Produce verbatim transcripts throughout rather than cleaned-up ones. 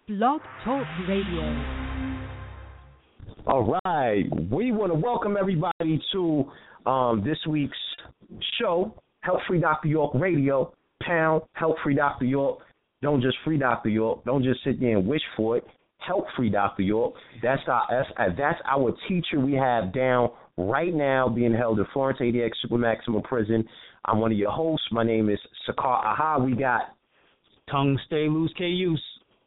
Blog Talk Radio. All right, we want to welcome everybody to um, this week's show, Help Free Doctor York Radio, pound Help Free Doctor York. Don't just free Doctor York. Don't just sit there and wish for it. Help Free Doctor York. That's our that's, that's our teacher we have down right now, being held in Florence A D X Super Maximum Prison. I'm one of your hosts. My name is Sakar Aha. We got Tongue Stay Loose K Use.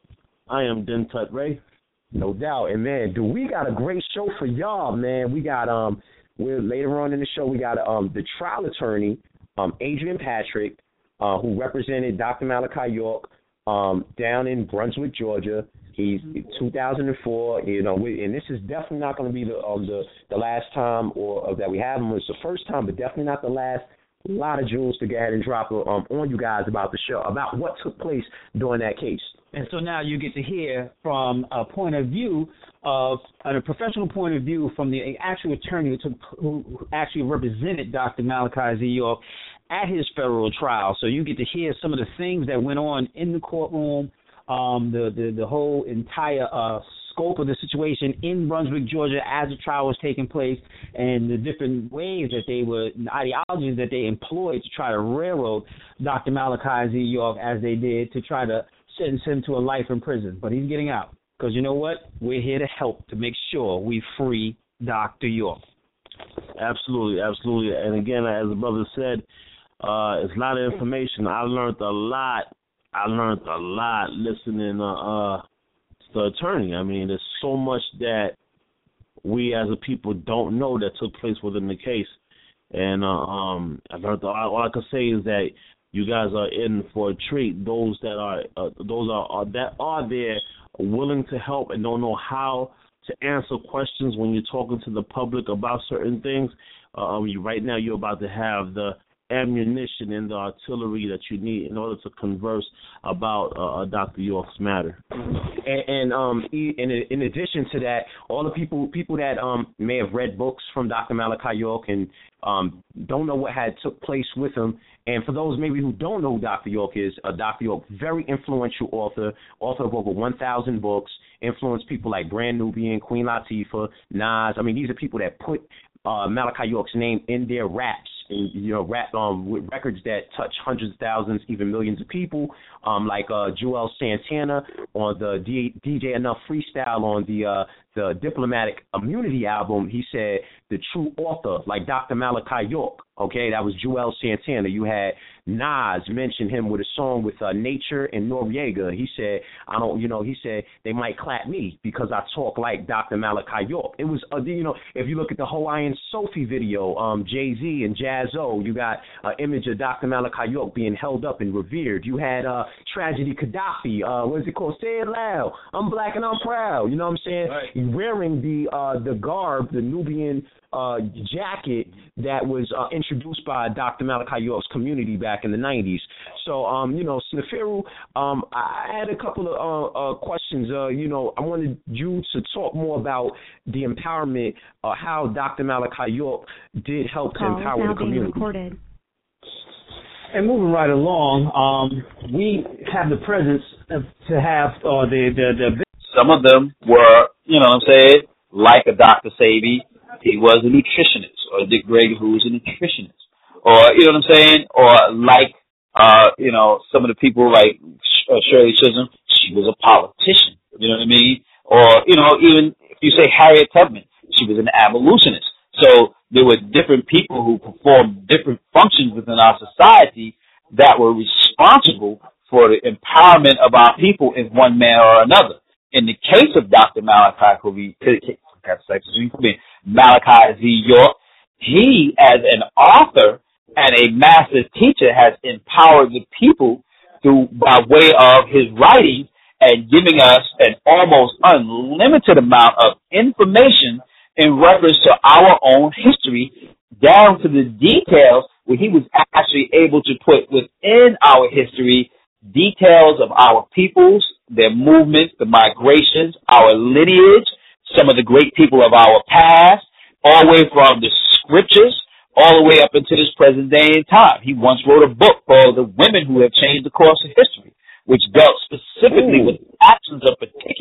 I am Dentut Ray. No doubt. And man, do we got a great show for y'all, man. We got um we're later on in the show we got um the trial attorney, um Adrian Patrick, uh, who represented Doctor Malachi York um down in Brunswick, Georgia. He's two thousand four, you know, we, and this is definitely not going to be the um, the the last time or, or that we have him. It's the first time, but definitely not the last. A lot of jewels to go ahead and drop um, on you guys about the show, about what took place during that case. And so now you get to hear from a point of view of a professional point of view from the actual attorney who, took, who actually represented Doctor Malachi Z. York at his federal trial. So you get to hear some of the things that went on in the courtroom, um, the, the the whole entire uh, scope of the situation in Brunswick, Georgia, as the trial was taking place, and the different ways that they were, the ideologies that they employed to try to railroad Doctor Malachi Z. York as they did to try to sentence him to a life in prison. But he's getting out because you know what? We're here to help to make sure we free Doctor York. Absolutely, absolutely. And again, as the brother said, uh, it's a lot of information. I learned a lot. I learned a lot listening uh, uh, to the attorney. I mean, there's so much that we as a people don't know that took place within the case. And uh, um, I learned all, all I can say is that you guys are in for a treat. Those that are uh, those are, are that are there, willing to help and don't know how to answer questions when you're talking to the public about certain things. Um, you right now you're about to have the ammunition and the artillery that you need in order to converse about uh, Doctor York's matter. And, and um, in in addition to that, all the people people that um may have read books from Doctor Malachi York and um don't know what had took place with him. And for those maybe who don't know who Doctor York is, uh, Doctor York, very influential author, author of over one thousand books, influenced people like Brand Nubian, Queen Latifah, Nas. I mean, these are people that put uh, Malachi York's name in their raps. And, you know, rap um, with records that touch hundreds of thousands, even millions of people, um, like uh, Joel Santana on the D- DJ Enough freestyle on the uh, the Diplomatic Immunity album. He said the true author, like Doctor Malachi York. Okay, that was Joel Santana. You had Nas mention him with a song with uh, Nature and Noriega. He said, I don't, you know, he said they might clap me because I talk like Doctor Malachi York. It was, uh, you know, if you look at the Hawaiian Sophie video, um, Jay-Z and Jaz-O, you got an image of Doctor Malachi York being held up and revered. You had uh, Tragedy Gaddafi. Uh, what is it called? Say it loud. I'm black and I'm proud. You know what I'm saying? Right. Wearing the uh, the garb, the Nubian uh, jacket that was uh, introduced by Doctor Malachi York's community back in the nineties. So, um, you know, Sneferu, um, I had a couple of uh, uh, questions. Uh, you know, I wanted you to talk more about the empowerment, uh, how Doctor Malachi York did help to empower the community. Recorded. And moving right along, um, we have the presence of, to have uh, the, the the. Some of them were, you know what I'm saying, like a Doctor Sabi, he was a nutritionist, or Dick Gregory, who was a nutritionist, or, you know what I'm saying, or like, uh, you know, some of the people like uh, Shirley Chisholm, she was a politician, you know what I mean, or, you know, even if you say Harriet Tubman, she was an abolitionist. So there were different people who performed different functions within our society that were responsible for the empowerment of our people in one manner or another. In the case of Doctor Malachi Malachi Z. York, he, as an author and a master teacher, has empowered the people through by way of his writings and giving us an almost unlimited amount of information in reference to our own history, down to the details where he was actually able to put within our history details of our peoples, their movements, the migrations, our lineage, some of the great people of our past, all the way from the scriptures, all the way up into this present day and time. He once wrote a book called The Women Who Have Changed the Course of History, which dealt specifically Ooh. with actions of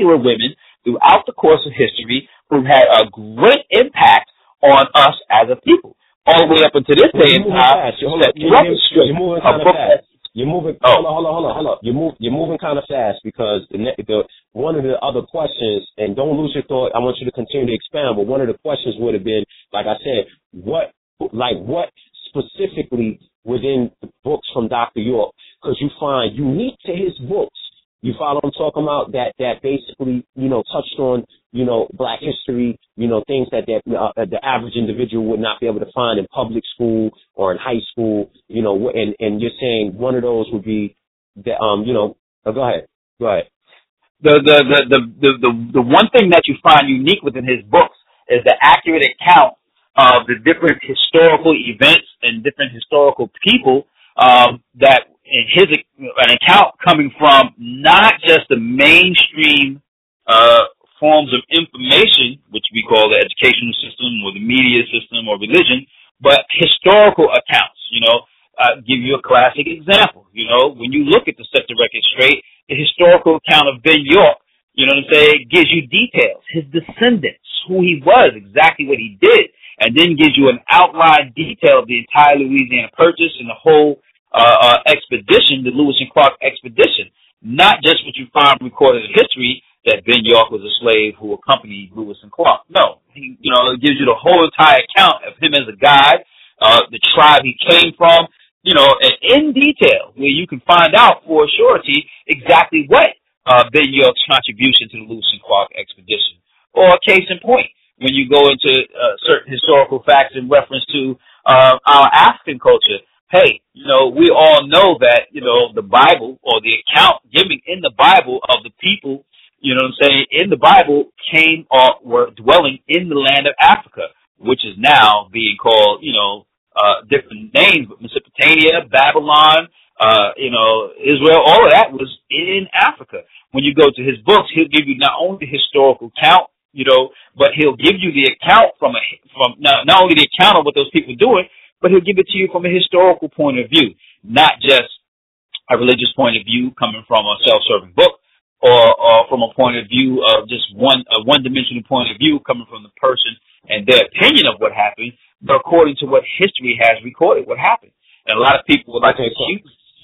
plethora of women throughout the course of history who had a great impact on us as a people, all the way up until this day and time. Hold on, you're, you're, you're moving kind of fast. You're moving. Oh. Hold on, hold on, hold on, hold on. You're move, You're moving kind of fast because the, the one of the other questions, and don't lose your thought. I want you to continue to expand. But one of the questions would have been, like I said, what, like what specifically within the books from Doctor York, because you find unique to his books. You follow what I'm talking about? That that basically, you know, touched on, you know, Black history, you know, things that, that uh, the average individual would not be able to find in public school or in high school, you know, and, and you're saying one of those would be, the, um, you know, oh, go ahead, go ahead. The, the, the, the, the, the, the one thing that you find unique within his books is the accurate account of the different historical events and different historical people um, that in his an account coming from not just the mainstream uh, forms of information, which we call the educational system or the media system or religion, but historical accounts. You know, uh, give you a classic example. You know, when you look at the Set the Record Straight, the historical account of Ben York, you know what I'm saying, gives you details, his descendants, who he was, exactly what he did, and then gives you an outline detail of the entire Louisiana Purchase and the whole Uh, uh, expedition, the Lewis and Clark expedition, not just what you find recorded in history that Ben York was a slave who accompanied Lewis and Clark. No, he, you know, it gives you the whole entire account of him as a guide, uh, the tribe he came from, you know, and in detail, where you can find out for surety exactly what uh, Ben York's contribution to the Lewis and Clark expedition. Or a case in point, when you go into uh, certain historical facts in reference to uh, our African culture. Hey, you know, we all know that, you know, the Bible or the account given in the Bible of the people, you know what I'm saying, in the Bible came or were dwelling in the land of Africa, which is now being called, you know, uh, different names, but Mesopotamia, Babylon, uh, you know, Israel, all of that was in Africa. When you go to his books, he'll give you not only the historical account, you know, but he'll give you the account from a, from not, not only the account of what those people are doing, but he'll give it to you from a historical point of view, not just a religious point of view coming from a self-serving book or, or from a point of view of just one a one-dimensional point of view coming from the person and their opinion of what happened, but according to what history has recorded what happened. And a lot of people would like to accuse.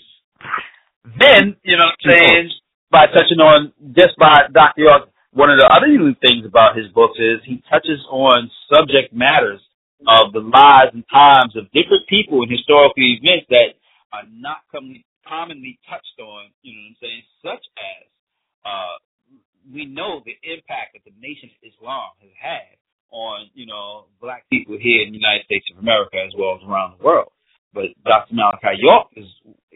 Then, you know what I'm saying, by touching on, just by Doctor York, one of the other unique things about his books is he touches on subject matters of the lives and times of different people and historical events that are not commonly, commonly touched on, you know what I'm saying, such as uh, we know the impact that the Nation of Islam has had on, you know, Black people here in the United States of America as well as around the world. But Doctor Malachi York is,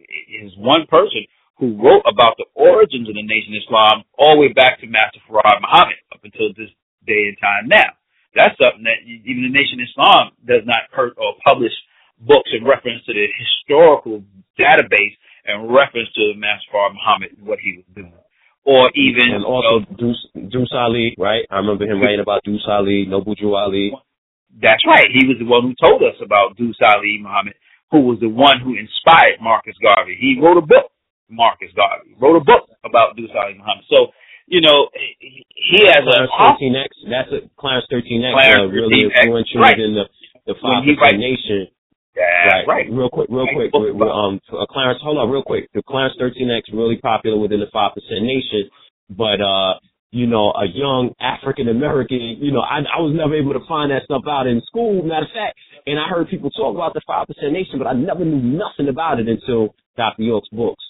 is one person who wrote about the origins of the Nation of Islam all the way back to Master Farad Muhammad up until this day and time now. That's something that even the Nation of Islam does not hurt or publish books in reference to the historical database and reference to Master Farad Muhammad and what he was doing. Or even... And also you know, Deuce, Deuce Ali, right? I remember him writing about Deuce Ali, Noble Drew Ali. That's right. He was the one who told us about Deuce Ali Muhammad, who was the one who inspired Marcus Garvey. He wrote a book, Marcus Garvey, wrote a book about Deuce Ali Muhammad. So, you know, he has Clarence a thirteen X. That's a Clarence thirteen X. Uh, really influential right. in the the five percent nation. That's right. right. Real quick, real quick. We're, we're, um, uh, Clarence, hold on, real quick. The Clarence thirteen X really popular within the five percent nation, but uh, you know, a young African American, you know, I I was never able to find that stuff out in school. Matter of fact, and I heard people talk about the five percent nation, but I never knew nothing about it until Doctor York's books.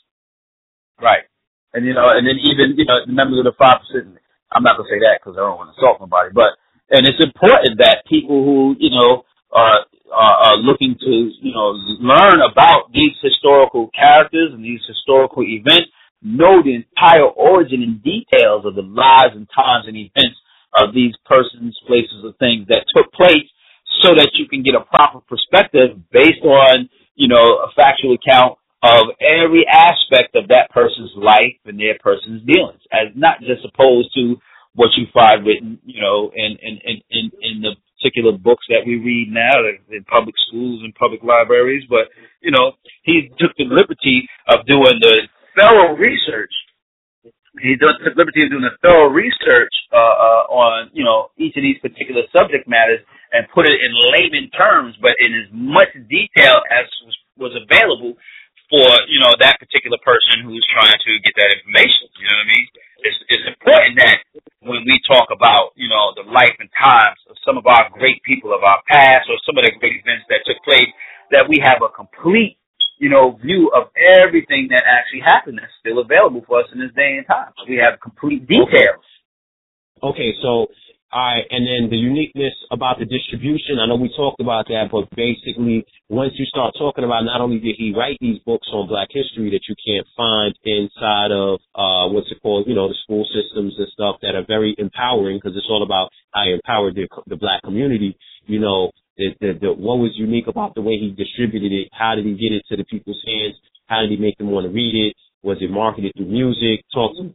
Right. And, you know, and then even, you know, the members of the five percent, I'm not going to say that because I don't want to insult nobody, but, and it's important that people who, you know, are, are, are looking to, you know, learn about these historical characters and these historical events, know the entire origin and details of the lives and times and events of these persons, places, or things that took place so that you can get a proper perspective based on, you know, a factual account of every aspect of that person's life and their person's dealings, as not just opposed to what you find written, you know, in in, in, in the particular books that we read now in public schools and public libraries. But, you know, he took the liberty of doing the thorough research he took liberty of doing a thorough research uh, uh, on, you know, each of these particular subject matters and put it in layman terms, but in as much detail as was, was available for, you know, that particular person who's trying to get that information. You know what I mean? It's, it's important that when we talk about, you know, the life and times of some of our great people of our past or some of the great events that took place, that we have a complete, you know, view of everything that actually happened that's still available for us in this day and time. We have complete details. Okay, so, all right, and then the uniqueness about the distribution, I know we talked about that, but basically once you start talking about not only did he write these books on black history that you can't find inside of, uh, what's it called, you know, the school systems and stuff that are very empowering because it's all about how he empowered the, the black community, you know, The, the, the, what was unique about the way he distributed it? How did he get it to the people's hands? How did he make them want to read it? Was it marketed through music? Talk to me.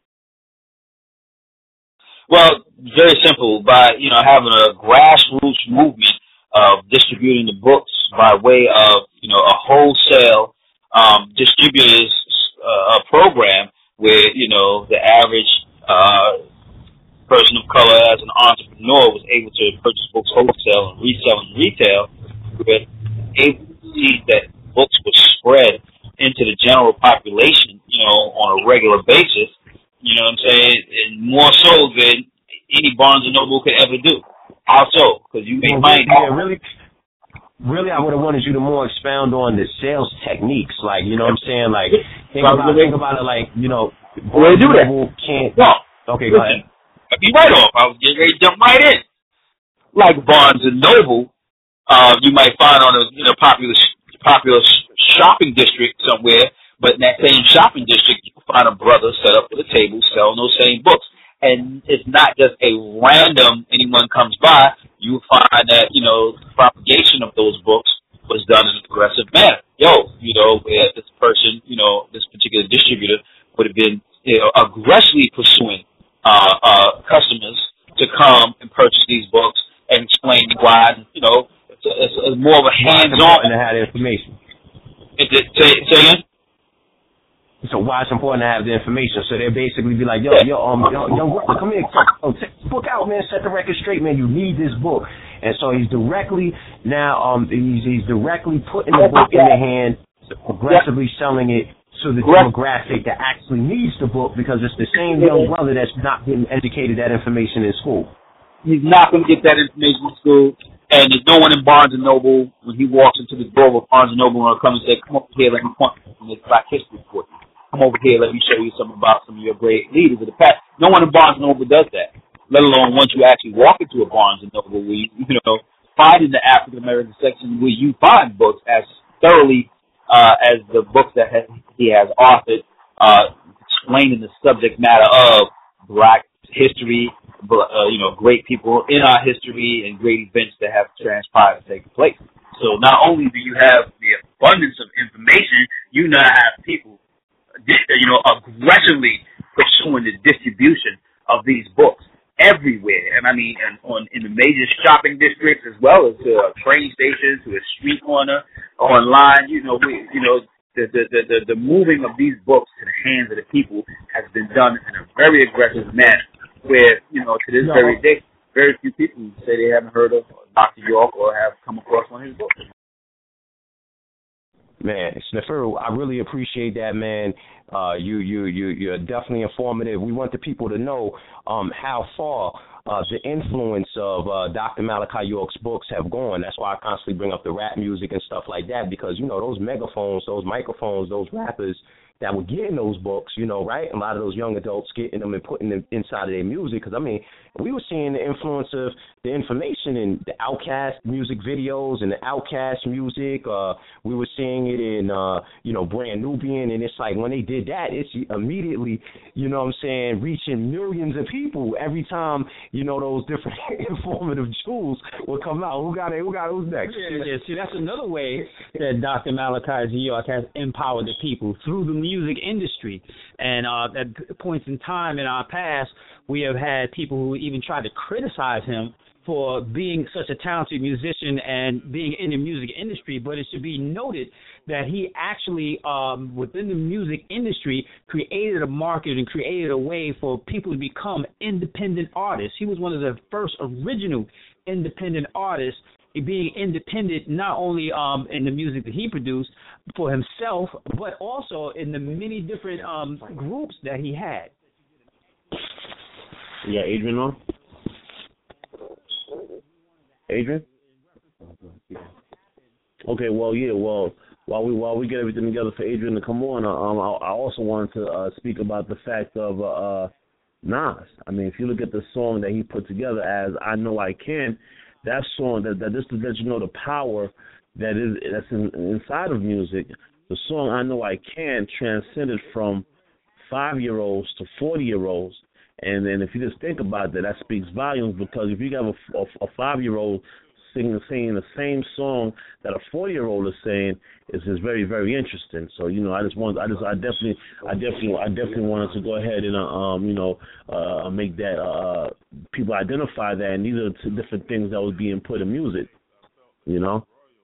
Well, very simple. By, you know, having a grassroots movement of distributing the books by way of, you know, a wholesale um, distributors uh, program where, you know, the average uh person of color as an entrepreneur was able to purchase books wholesale and resell in retail, were able to see that books were spread into the general population, you know, on a regular basis, you know what I'm saying, and more so than any Barnes and Noble could ever do. How so? Because you make money. Yeah, really, really, I would have wanted you to more expound on the sales techniques, like, you know what I'm saying, like, think about, think about it like, you know, Barnes and Noble can't. No. Okay, go ahead. I'd be right off. I was getting ready to jump right in. Like Barnes and Noble, uh, you might find on a you know popular popular shopping district somewhere, but in that same shopping district, you can find a brother set up at a table selling those same books. And it's not just a random anyone comes by. You will find that you know the propagation of those books was done in a progressive manner. Yo, you know, where this person, you know, this particular distributor would have been you know aggressively pursuing Uh, uh, customers to come and purchase these books and explain why, you know, it's, a, it's a more of a hands-on. And to have the information. It, it, say, say again? So why it's important to have the information? So they'll basically be like, yo, yeah. yo, um, yo, young brother, come here, oh, take the book out, man, set the record straight, man, you need this book. And so he's directly, now, um, he's, he's directly putting the book in the hand, aggressively yeah. selling it to the Correct. demographic that actually needs the book because it's the same young brother that's not getting educated that information in school. He's not going to get that information in school, and there's no one in Barnes and Noble when he walks into the door of Barnes and Noble and come and say, come over here, let me point from this Black History for you. Come over here, let me show you something about some of your great leaders of the past. No one in Barnes and Noble does that, let alone once you actually walk into a Barnes and Noble where you, you know, find in the African American section where you find books as thoroughly Uh, as the books that has, he has authored, uh, explaining the subject matter of Black history, uh, you know, great people in our history and great events that have transpired and taken place. So not only do you have the abundance of information, you now have people, you know, aggressively pursuing the distribution of these books everywhere, and I mean, and on in the major shopping districts as well as to a train station, to a street corner, online. You know, we, you know, the the, the the moving of these books to the hands of the people has been done in a very aggressive manner. Where you know, to this no. very day, very few people say they haven't heard of Doctor York or have come across one of his books. Man, Sniffer, I really appreciate that, man. Uh, you, you, you, you're definitely informative. We want the people to know um, how far uh, the influence of uh, Doctor Malachi York's books have gone. That's why I constantly bring up the rap music and stuff like that because, you know, those megaphones, those microphones, those rappers that were getting those books, you know, right? A lot of those young adults getting them and putting them inside of their music. Because, I mean, we were seeing the influence of the information in the Outkast music videos and the Outkast music. Uh, we were seeing it in, uh, you know, Brand Nubian. And it's like when they did that, it's immediately, you know what I'm saying, reaching millions of people every time, you know, those different informative jewels would come out. Who got it? Who got it? Who's next? Yeah, yeah. See, that's another way that Doctor Malachi Z. York has empowered the people through the music. music industry. And uh, at points in time in our past, we have had people who even tried to criticize him for being such a talented musician and being in the music industry. But it should be noted that he actually, um, within the music industry, created a market and created a way for people to become independent artists. He was one of the first original independent artists, being independent not only um, in the music that he produced for himself, but also in the many different um, groups that he had. Yeah, Adrian on? Adrian? Okay, well, yeah, well, while we while we get everything together for Adrian to come on, um, I, I also wanted to uh, speak about the fact of uh, uh, Nas. I mean, if you look at the song that he put together as "I Know I Can," that song that that just to let you know the power that is that's in, inside of music. The song "I Know I Can" transcended from five-year-olds to forty-year-olds. And then if you just think about that, that speaks volumes, because if you have a, a, a five-year-old singing, singing the same song that a forty-year-old is saying, is is very, very interesting. So, you know, I just want, I just, I definitely, I definitely, I definitely wanted to go ahead and, uh, um, you know, uh, make that uh, people identify that, and these are two different things that was being put in music, you know.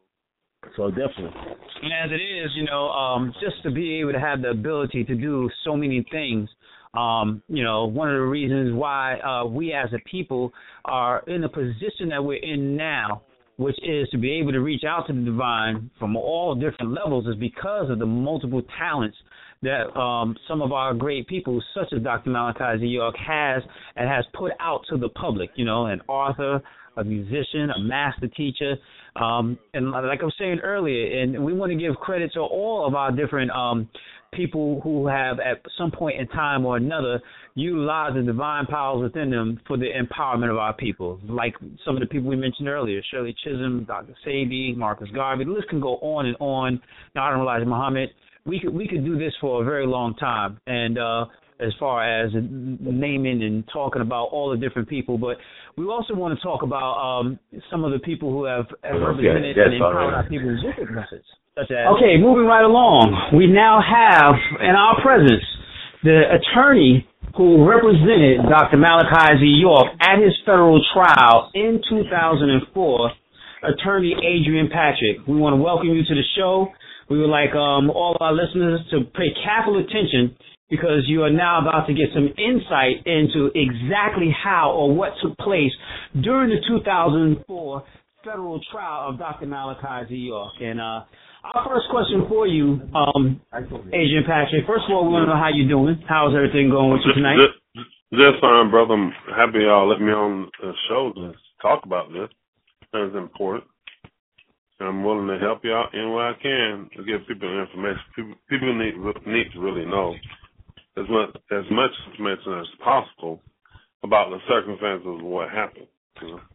So definitely. And as it is, you know, um, just to be able to have the ability to do so many things. Um, you know, one of the reasons why uh, we as a people are in the position that we're in now, which is to be able to reach out to the divine from all different levels, is because of the multiple talents that um, some of our great people, such as Doctor Malachi Z. York, has and has put out to the public. You know, an author, a musician, a master teacher, um, and like I was saying earlier, and we want to give credit to all of our different um, people who have at some point in time or another utilized the divine powers within them for the empowerment of our people, like some of the people we mentioned earlier, Shirley Chisholm, Doctor Sadie, Marcus Garvey. The list can go on and on. Honorable Elijah Muhammad. We could we could do this for a very long time, and uh, as far as naming and talking about all the different people, but we also want to talk about um, some of the people who have, have represented and empowered our people's music methods. Such as okay, moving right along, we now have in our presence the attorney who represented Doctor Malachi Z. York at his federal trial in two thousand four, Attorney Adrian Patrick. We want to welcome you to the show. We would like um, all our listeners to pay careful attention, because you are now about to get some insight into exactly how or what took place during the two thousand four federal trial of Doctor Malachi Z. York. And uh, our first question for you, um, Adrian Patrick, first of all, we want to know how you're doing. How's everything going with you tonight? Just, just fine, brother. I'm happy y'all let me on the show to talk about this. That's important. I'm willing to help you out any way I can to give people information. People, people need need to really know as much as much information as possible about the circumstances of what happened. You know?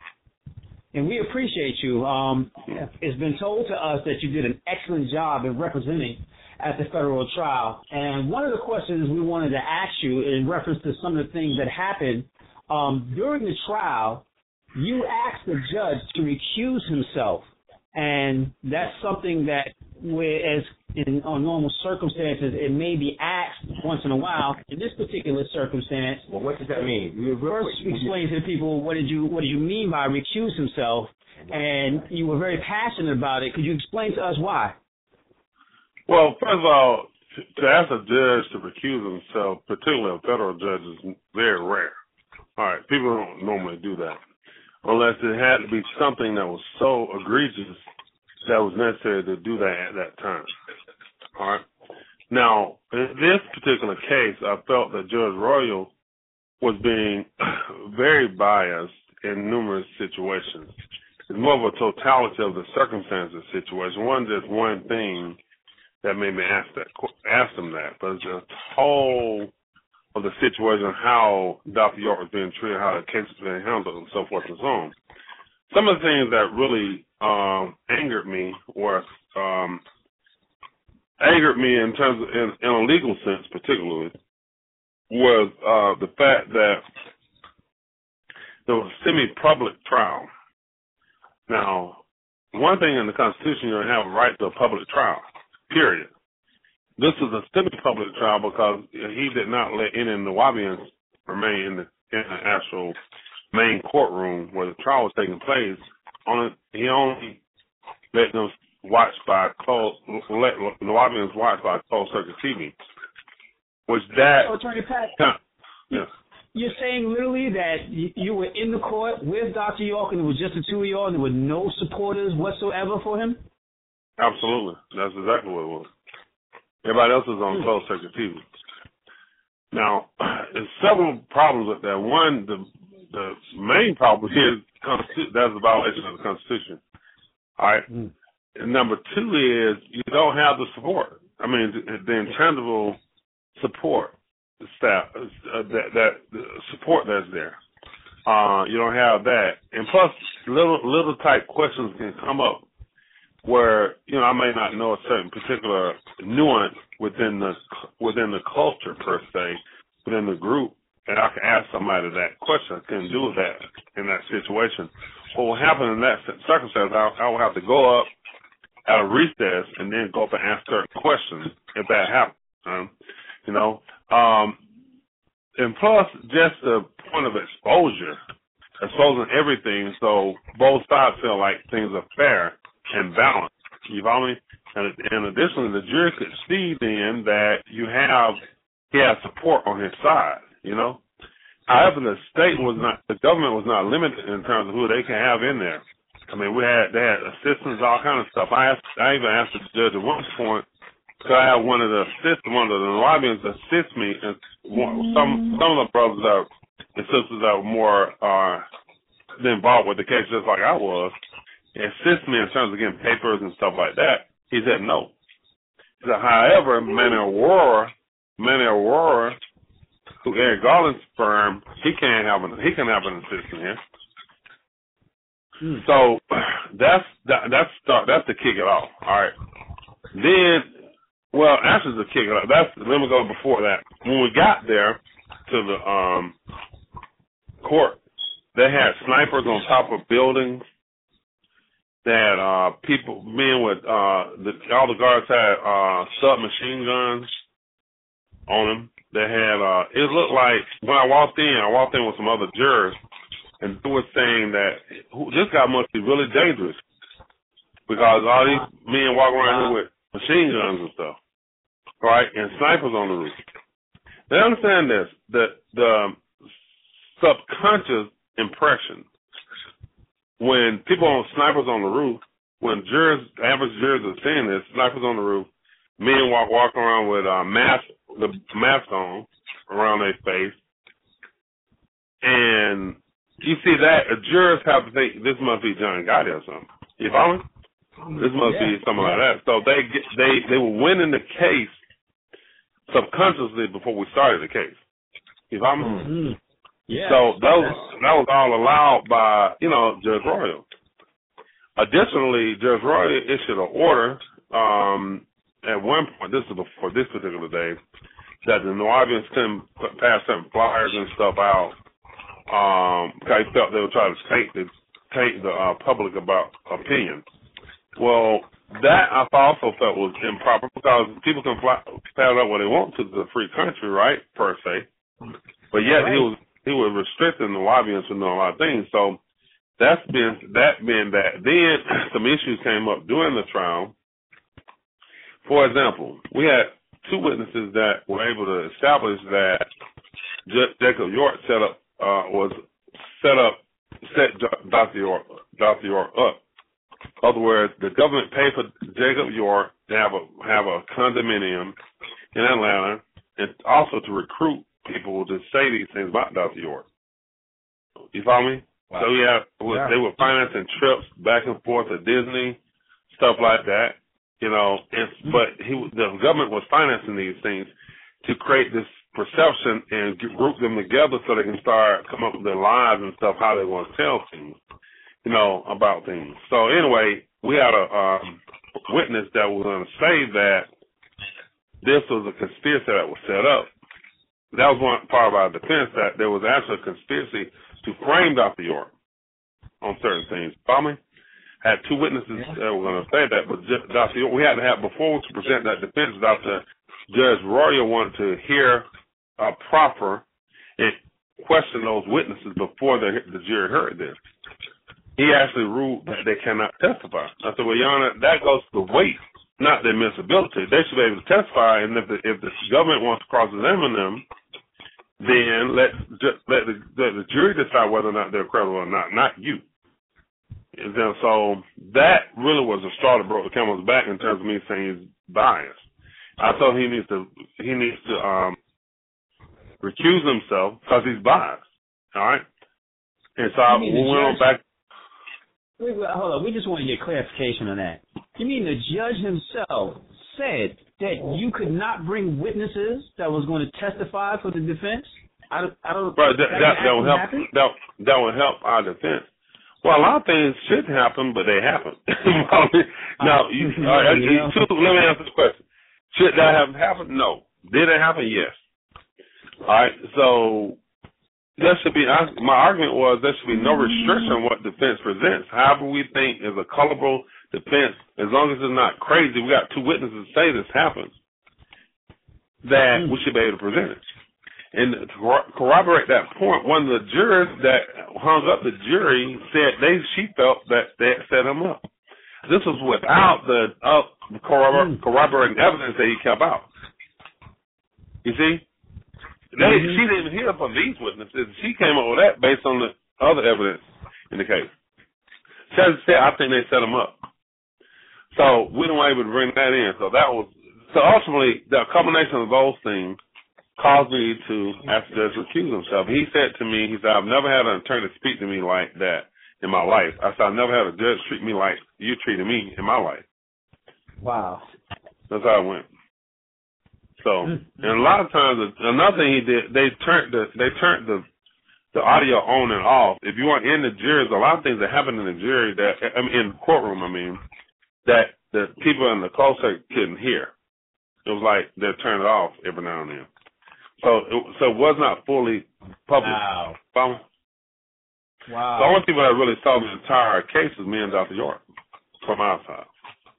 And we appreciate you. Um, it's been told to us that you did an excellent job in representing at the federal trial. And one of the questions we wanted to ask you in reference to some of the things that happened um, during the trial, you asked the judge to recuse himself. And that's something that, whereas in on normal circumstances, it may be asked once in a while. In this particular circumstance, well, what does that mean? First, explain to people what did you what did you mean by recuse himself, and you were very passionate about it. Could you explain to us why? Well, first of all, to, to ask a judge to recuse himself, particularly a federal judge, is very rare. All right, people don't normally do that unless it had to be something that was so egregious that was necessary to do that at that time. All right. Now, in this particular case, I felt that Judge Royal was being very biased in numerous situations. It's more of a totality of the circumstances situation. One just one thing that made me ask that, ask him that, but it's the whole of the situation, how Doctor York was being treated, how the case was being handled, and so forth and so on. Some of the things that really um, angered me were um, angered me in terms of, in, in a legal sense, particularly, was uh, the fact that there was a semi-public trial. Now, one thing in the Constitution, you have a right to a public trial, period. this is a semi-public trial because he did not let any of the Nuwaubians remain in the, in the actual main courtroom where the trial was taking place. Only, he only let them watch by closed, let Nuwaubians watch by closed circuit T V. Which that... So, Attorney Pat, yes. You're saying literally that you, you were in the court with Doctor York and it was just the two of y'all and there were no supporters whatsoever for him? Absolutely. That's exactly what it was. Everybody else is on closed circuit T V. Now, there's several problems with that. One, the the main problem is that's a violation of the Constitution. All right. Mm. And number two is you don't have the support. I mean, the, the intangible support staff uh, that that the support that's there. Uh, you don't have that, and plus little little type questions can come up where, you know, I may not know a certain particular nuance within the within the culture per se, within the group, and I can ask somebody that question. I couldn't do that in that situation. What will happen in that circumstance, I, I will have to go up at a recess and then go up and ask certain questions if that happens. Um, you know, um, and plus just the point of exposure, exposing everything, so both sides feel like things are fair and balanced. You follow me? And, and additionally, the jury could see then that you have he has support on his side. You know. However, the state was not, the government was not limited in terms of who they can have in there. I mean, we had they had assistants, all kind of stuff. I asked, I even asked the judge at one point, could I have one of the assistants, one of the Nuwaubians assist me, and one, some some of the brothers that, and sisters that were more uh, involved with the case, just like I was, assist me in terms of getting papers and stuff like that. He said no. He said, however, Manny Aurora, Manny Aurora, who Eric Garland's firm, he can't have an he can have an assistant here. Hmm. So that's that, that's that's to kick it off. All right. Then, well, actually to kick it off. That's let me go before that. When we got there to the um, court, they had snipers on top of buildings. They had uh, people, men with uh, the, all the guards had uh, submachine guns on them. They had, uh, it looked like, when I walked in, I walked in with some other jurors, and they were saying that who, this guy must be really dangerous because all these men walk around here with machine guns and stuff, right? And snipers on the roof. Now understand this, the, the subconscious impression when people on snipers on the roof, when jurors, average jurors are seeing this, snipers on the roof, men walk walking around with uh, mask, the mask on around their face, and you see that jurors have to think this must be John Gotti or something. You follow me? This must yeah, be something yeah. like that. So they get, they they were winning the case subconsciously before we started the case. You follow me? Mm-hmm. Yeah. So that was, that was all allowed by, you know, Judge Royal. Additionally, Judge Royal issued an order um, at one point, this is before this particular day, that the Nuwaubians couldn't pass certain flyers and stuff out um, because he felt they were trying to take the, take the uh, public about opinion. Well, that I also felt was improper because people can fly, pass out what they want to the free country, right, per se. But yet right. he was He was restricting the Nuwaubians from doing a lot of things. So that's been that being that. Then some issues came up during the trial. For example, we had two witnesses that were able to establish that Jacob York set up uh, was set up set Doctor York Doctor York up. In other words, the government paid for Jacob York to have a have a condominium in Atlanta and also to recruit people to say these things about Doctor York. You follow me? Wow. So yeah, was, yeah, they were financing trips back and forth to Disney, stuff like that. You know, and, mm-hmm. but he, the government was financing these things to create this perception and group them together so they can start come up with their lives and stuff, how they want to tell things, you know, about things. So anyway, we had a um, witness that was going to say that this was a conspiracy that was set up. That was one part of our defense, that there was actually a conspiracy to frame Doctor York on certain things. Follow me? I had two witnesses that were going to say that, but Doctor York, we had to have, before we could present that defense, Doctor Judge Royer wanted to hear a proffer and question those witnesses before the, the jury heard this. He actually ruled that they cannot testify. I said, well, Your Honor, that goes to weight, not their admissibility. They should be able to testify, and if the, if the government wants to cross-examine them, then let, just let, the, let the jury decide whether or not they're credible or not, not you. And then, so that really was the straw that broke the camel's back in terms of me saying he's biased. I told him he needs to he needs to um, recuse himself because he's biased. All right, and so I, we went on back. Wait, wait, hold on. We just want to get clarification on that. You mean the judge himself said that you could not bring witnesses that was going to testify for the defense? I don't. I don't right, that, that, that, that would help. That, that would help our defense. Well, a lot of things should happen, but they happen. Now, you, all right, you know? Two, let me answer this question. Should that have happened? No. Did it happen? Yes. All right. So there should be. My argument was there should be no restriction on what defense presents. However, we think is a colorable defense, as long as it's not crazy. We got two witnesses say this happens. That we should be able to present it. And to corroborate that point, one of the jurors that hung up the jury said they she felt that they had set him up. This was without the uh, corrobor- corroborating evidence that he kept out. You see? They, mm-hmm. She didn't hear from these witnesses. She came up with that based on the other evidence in the case. She said, I think they set him up. So we weren't able to bring that in. So that was, so ultimately, the combination of those things caused me to ask the judge to recuse himself. He said to me, he said, I've never had an attorney speak to me like that in my life. I said, I've never had a judge treat me like you treated me in my life. Wow. That's how it went. So, and a lot of times, another thing he did, they turned the they turned the the audio on and off. If you weren't in the jury, there's a lot of things that happen in the jury that, I mean, in the courtroom, I mean, that the people in the closed circuit couldn't hear. It was like they'd turn it off every now and then. So, it, so it was not fully public. Wow. Follow? Wow. The only people that really saw the entire case was me and Doctor York from our side.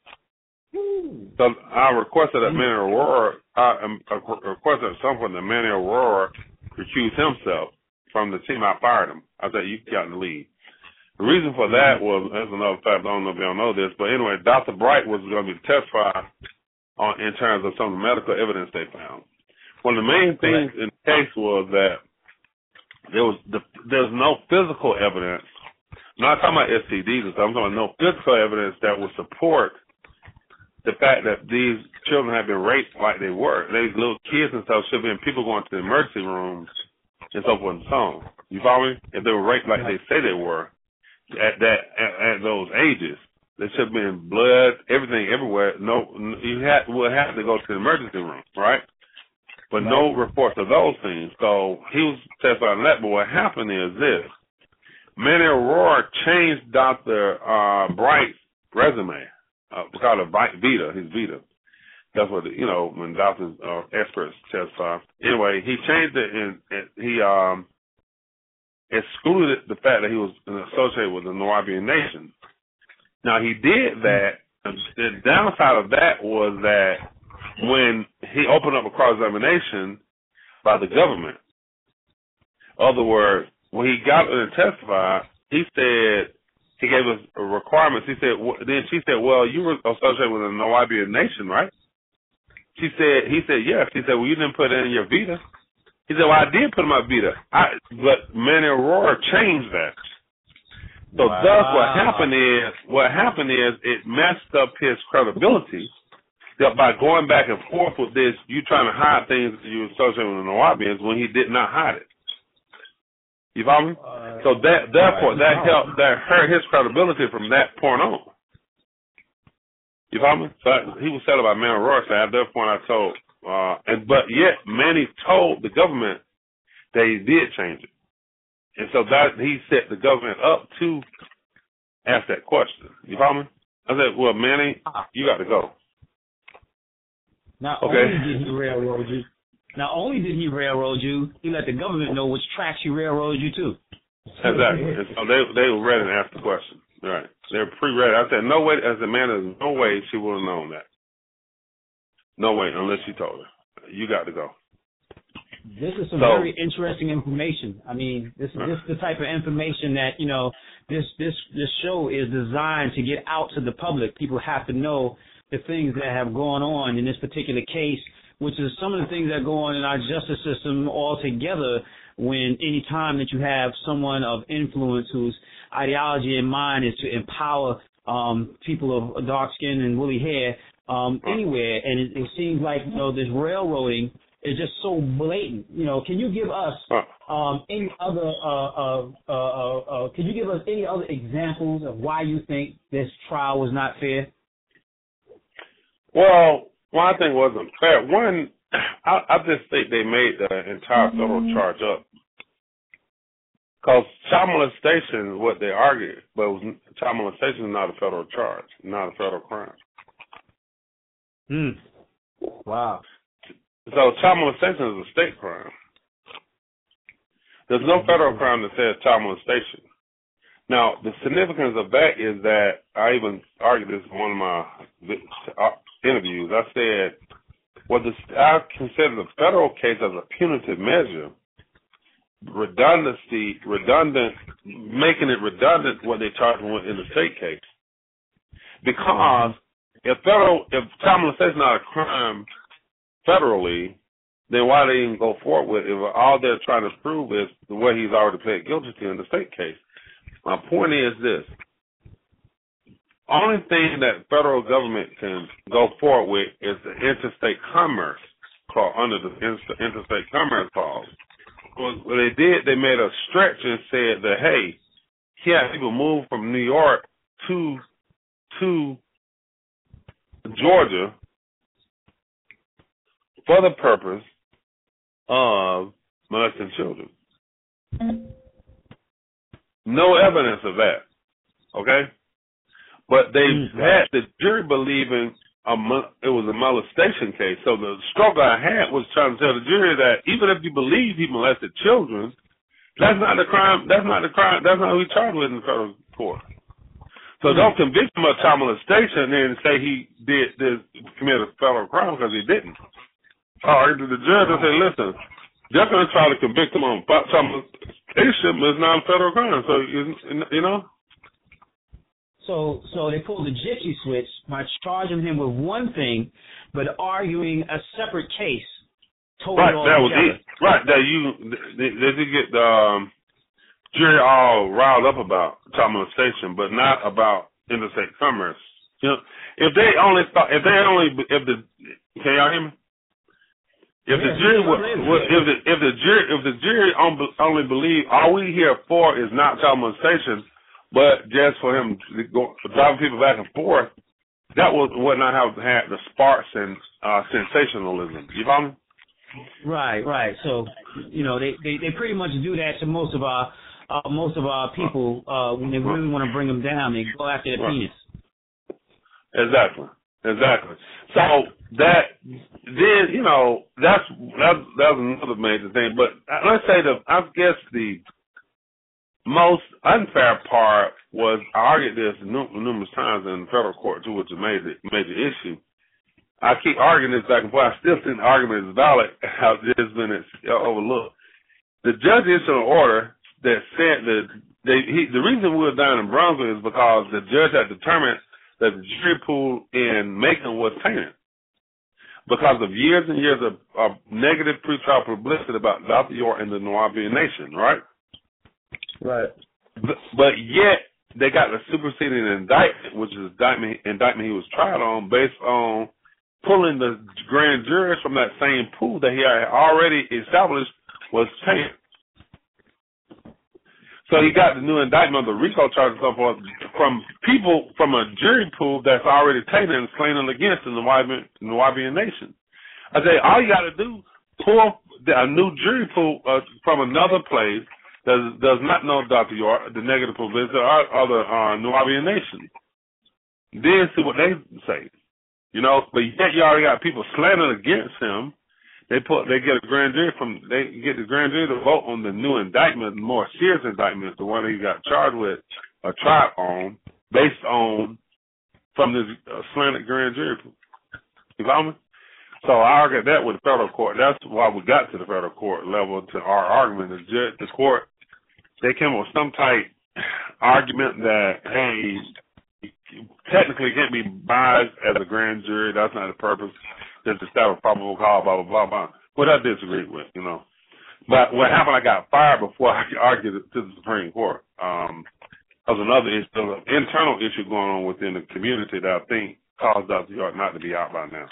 Ooh. So I requested that Manny Aurora, I, I requested at some point that Manny Aurora recuse himself from the team. I fired him. I said, you got in the lead. The reason for that was, as another fact, I don't know if y'all know this, but anyway, Doctor Bright was going to be testified on in terms of some of the medical evidence they found. One of the main things in the case was that there was the, there was no physical evidence. I'm not talking about S T Ds and stuff. I'm talking about no physical evidence that would support the fact that these children have been raped like they were. These little kids and stuff should have been people going to the emergency rooms and so forth and so on. You follow me? If they were raped like they say they were at that at, at those ages, there should have been blood, everything, everywhere. No, you had would have to go to the emergency room, right? But no reports of those things. So he was testifying on that. But what happened is this: Manny Aurora changed Doctor Uh, Bright's resume. Uh, we call it Vita, his Vita. That's what, you know, when doctors or uh, experts testify. Anyway, he changed it and, and he um, excluded the fact that he was associated with the Nubian nation. Now, he did that. The downside of that was that when he opened up a cross-examination by the government, in other words, when he got to testify, he said, he gave us requirements. He said, then she said, well, you were associated with the Nubian nation, right? She said, he said, yes. He said, well, you didn't put it in your Vita. He said, well, I did put in my Vita. I, but Manny Aurora changed that. So wow. Thus what happened is, what happened is it messed up his credibility that by going back and forth with this, you trying to hide things that you were associated with the Nubians when he did not hide it. You follow me? Uh, so that therefore right. that helped that hurt his credibility from that point on. You follow me? So I, he was settled by Manny Aurora. So at that point I told, uh, and but yet Manny told the government that he did change it, and so that he set the government up to ask that question. You follow me? I said, well, Manny, you got to go. Not okay. only did he railroad you. Not only did he railroad you, he let the government know which tracks he railroaded you to. Exactly. And so they they were ready to ask the question. Right. They were pre-ready. I said, no way, as a man, there's no way she would have known that. No way, unless she told her. you got to go. This is some so, very interesting information. I mean, this is this is the type of information that, you know, this this this show is designed to get out to the public. People have to know the things that have gone on in this particular case, which is some of the things that go on in our justice system altogether. When any time that you have someone of influence whose ideology and mind is to empower um, people of dark skin and woolly hair um, anywhere, and it, it seems like, you know, this railroading is just so blatant. You know, can you give us um, any other? Uh, uh, uh, uh, uh, can you give us any other examples of why you think this trial was not fair? Well, one thing wasn't fair. One, I, I just think they made the entire federal mm-hmm. charge up. Because child molestation is what they argued, but it was, child molestation is not a federal charge, not a federal crime. Hmm. Wow. So child molestation is a state crime. There's no federal crime that says child molestation. Now, the significance of that is that I even argued this in one of my interviews. I said, well, this, I consider the federal case as a punitive measure. Redundancy, redundant, making it redundant what they charged with in the state case. Because if federal, if child molestation is not a crime federally, then why they even go forward with it if all they're trying to prove is what he's already pled guilty to in the state case? My point is this. Only thing that federal government can go forward with is the interstate commerce clause, under the interstate commerce clause. What they did, they made a stretch and said that, hey, yeah, people move from New York to to Georgia for the purpose of molesting children. No evidence of that, okay? But they had the jury believing a, it was a molestation case. So the struggle I had was trying to tell the jury that even if you believe he molested children, that's not the crime. That's not the crime. That's not who he charged with in the federal court. So don't convict him of child molestation and then say he did this, committed a federal crime because he didn't. Or to the judge and say, listen, they're going to try to convict him on child molestation, but it's not a federal crime. So you know. So, so they pulled the gypsy switch by charging him with one thing, but arguing a separate case. Totally right, that was it. Right, that you they, they did get the um, jury all riled up about child molestation, but not about interstate commerce. You know, if they only thought, if they only, if the, can y'all hear me? If yeah, the jury would, would, if the if the jury if the jury only believe all we here for is not child molestation, but just for him to go driving people back and forth, that was would not have had the sparks and uh, sensationalism. You follow me? Right, right. So, you know, they, they, they pretty much do that to most of our uh, most of our people uh, when they really want to bring them down. They go after their right. penis. Exactly, exactly. So that then you know that's that that was another major thing. But let's say the I guess the most unfair part was, I argued this numerous times in the federal court too, which is a major, major issue. I keep arguing this back and forth. I still think the argument is valid, how it's been overlooked. The judge issued an order that said that they, he, the reason we were down in Brunswick is because the judge had determined that the jury pool in Macon was tainted because of years and years of, of negative pretrial publicity about Doctor York and the Nubian Nation, right? Right. But, but yet they got the superseding indictment, which is indictment indictment he was tried on, based on pulling the grand jurors from that same pool that he had already established was tainted. So he got the new indictment of the RICO charge and so forth from people from a jury pool that's already tainted and claiming against the Nubian Nation. I say all you got to do, pull a new jury pool uh, from another place. Does does not know Doctor York, the negative publicity, or other uh, Nubian Nation. Then see what they say, you know. But yet you already got people slanted against him. They put they get a grand jury from they get the grand jury to vote on the new indictment, the more serious indictment, the one that he got charged with a trial on, based on from this uh, slanted grand jury. You follow me? So I argued that with the federal court. That's why we got to the federal court level to our argument. The judge, the court, they came up with some type argument that, hey, technically can't be biased as a grand jury. That's not the purpose. Just to establish probable cause, blah, blah, blah, blah. What I disagree with, you know. But what happened, I got fired before I argued it to the Supreme Court. Um, there was another issue, there was an internal issue going on within the community that I think caused Doctor York not to be out by now.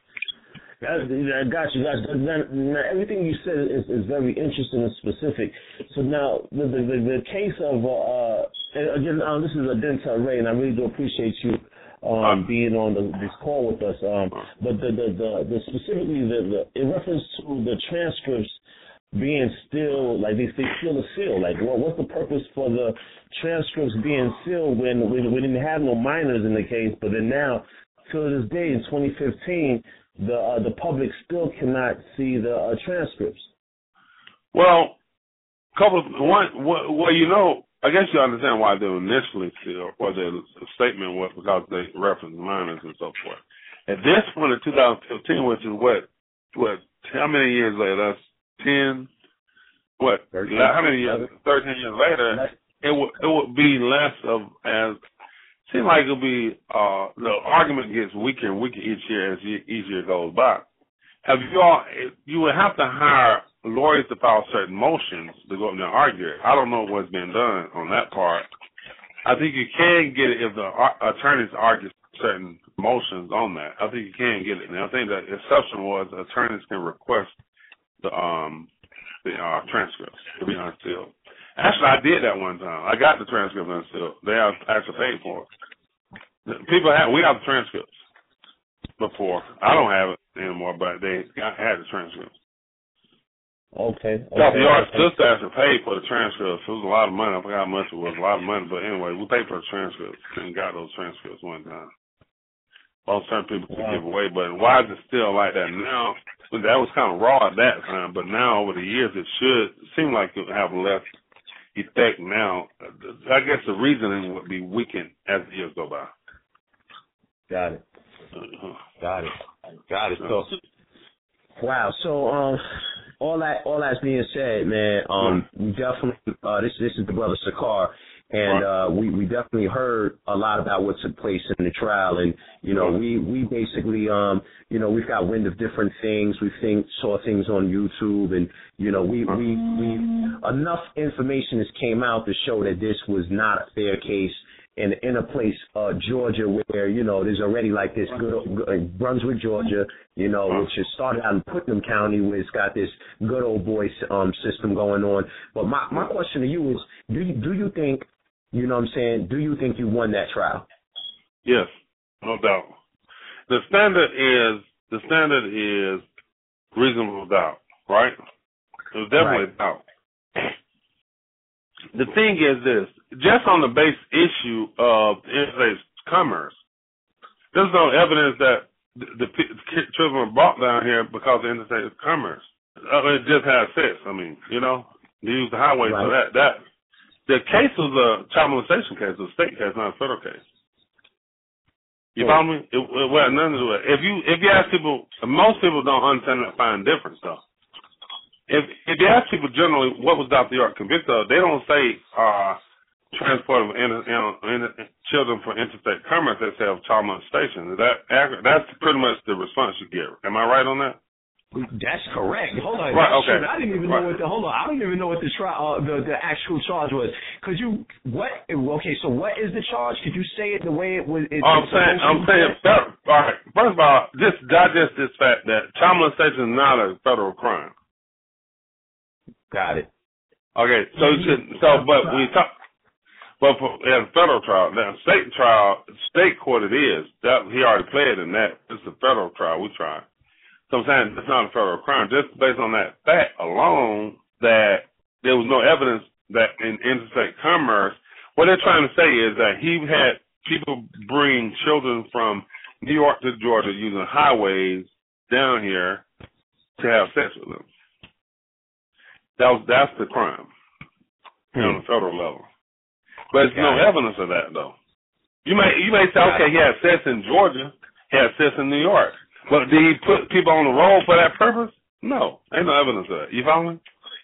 I got you, guys. Now, everything you said is, is very interesting and specific. So now, the the, the, the case of, uh, again, um, this is Adenta Ray, and I really do appreciate you um, being on the, this call with us. Um, but the, the, the, the specifically, the, the, in reference to the transcripts being still, like they, they still a seal. Like, well, what's the purpose for the transcripts being sealed when we, we didn't have no minors in the case, but then now, till this day in twenty fifteen, the uh, the public still cannot see the uh, transcripts? Well, couple of, one, well, you know, I guess you understand why they were initially sealed, or the statement was because they referenced minors and so forth. At this point in two thousand fifteen, which is what, what, how many years later? That's ten, what, thirteen, how many years? thirteen years later, it would, it would be less of as, seems like it'll be, uh, the argument gets weaker and weaker each year as each year goes by. Have you all, you would have to hire lawyers to file certain motions to go up there and argue it. I don't know what's been done on that part. I think you can get it if the attorneys argue certain motions on that. I think you can get it. And I think the exception was attorneys can request the, um, the, uh, transcripts to be unsealed. Actually, I did that one time. I got the transcript unsealed. They have actually paid for it. People have, we have the transcripts before. I don't have it anymore, but they got, had the transcripts. Okay. okay. Doctor York's sister actually paid for the transcripts. It was a lot of money. I forgot how much it was. A lot of money, but anyway, we paid for the transcripts and got those transcripts one time. Well, certain people could wow. give away, but why is it still like that now? That was kind of raw at that time, but now over the years it should seem like it would have less effect now. I guess the reasoning would be weakened as the years go by. Got it. Uh-huh. Got it. Got it. So, wow. So, um, all that, all that's being said, man. Um, we definitely. Uh, this, this is the brother Sakar, and uh, we, we definitely heard a lot about what took place in the trial, and you know, we, we basically, um, you know, we've got wind of different things. We think saw things on YouTube, and you know, we, we, we enough information has came out to show that this was not a fair case. In, in a place, uh, Georgia, where, you know, there's already like this good, good Brunswick, Georgia, you know, which has started out in Putnam County, where it's got this good old boy um, system going on. But my, my question to you is, do you, do you think, you know what I'm saying, do you think you won that trial? Yes, no doubt. The standard is, the standard is reasonable doubt, right? There's definitely right. doubt. The thing is this, just on the base issue of interstate commerce, there's no evidence that the, the children were brought down here because of interstate commerce. It just had sex. I mean, you know, they used the highway right. for that. That the case was a child molestation case, a state case, not a federal case. You follow me? It, it, well, none of it. If you if you ask people, most people don't understand that fine difference though. If if you ask people generally what was Doctor York convicted of, they don't say uh, transport of inter, inter, children for interstate commerce. They say of child molestation. Is that accurate? That's pretty much the response you get. Am I right on that? That's correct. Hold on. Right, okay. I didn't even right. know what the hold on. I don't even know what the trial, uh, the the actual charge was. Could you what? Okay, so what is the charge? Could you say it the way it was? It, I'm saying, I'm saying. All right. First of all, just digest this fact that child molestation is not a federal crime. Got it. Okay, so so but we talk, but for in federal trial, now state trial, state court it is. That he already played in that. It's a federal trial we tried. So I'm saying it's not a federal crime. Just based on that fact alone, that there was no evidence that in interstate commerce, what they're trying to say is that he had people bring children from New York to Georgia using highways down here to have sex with them. That was, that's the crime hmm. on the federal level. But there's no evidence of that, though. You may you may say, okay, he had sex in Georgia, he had sex in New York. But did he put people on the roll for that purpose? No. Ain't no evidence of that. You follow me?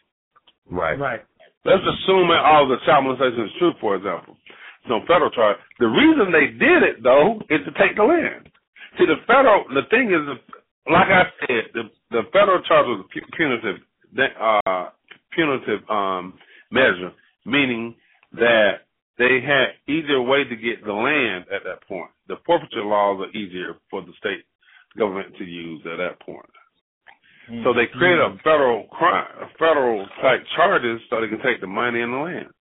Right. Right. Let's assume that all the child molestation is true, for example. No federal charge. The reason they did it, though, is to take the land. See, the federal, the thing is, like I said, the, the federal charge was a punitive, uh, punitive um, measure, meaning that they had easier way to get the land at that point. The forfeiture laws are easier for the state government to use at that point. Mm-hmm. So they created a federal crime, a federal type charges, so they can take the money and the land.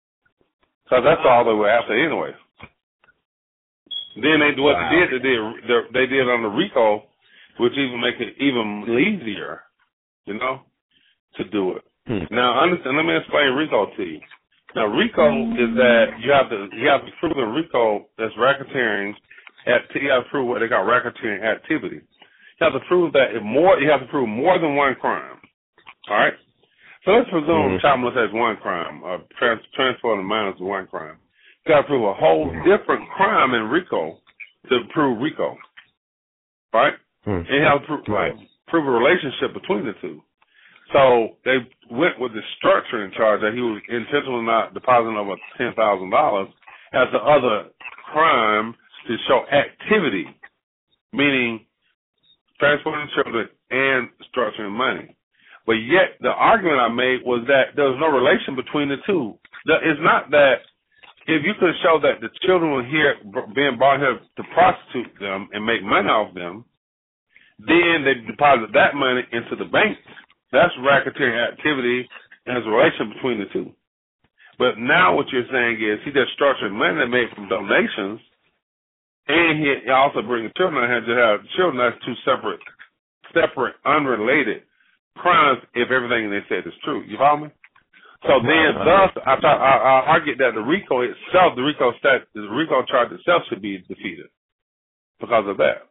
So that's all they were after anyway. Then they what wow. they did, they did they did on the RICO, which even make it even easier, you know, to do it. Hmm. Now understand. Let me explain RICO to you. Now, RICO is that you have to you have to prove in RICO that's racketeering. At, you have to prove what they call racketeering activity. You have to prove that if more. You have to prove more than one crime. All right. So let's presume mm-hmm. child molestation is one crime, or trans, transport of minors is one crime. You got to prove a whole different crime in RICO to prove RICO. Right. Mm-hmm. And you have to prove, right. prove a relationship between the two. So they went with the structuring charge that he was intentionally not depositing over ten thousand dollars as the other crime to show activity, meaning transporting children and structuring money. But yet the argument I made was that there was no relation between the two. It's not that if you could show that the children were here being brought here to prostitute them and make money off them, then they deposit that money into the bank. That's racketeering activity, and there's a relation between the two. But now what you're saying is he just structured money they made from donations, and he also brings children out here to have children. That's two separate, separate, unrelated crimes if everything they said is true. You follow me? So then, thus, I thought I, I argued that the RICO itself, the RICO stat, the RICO charge itself should be defeated because of that.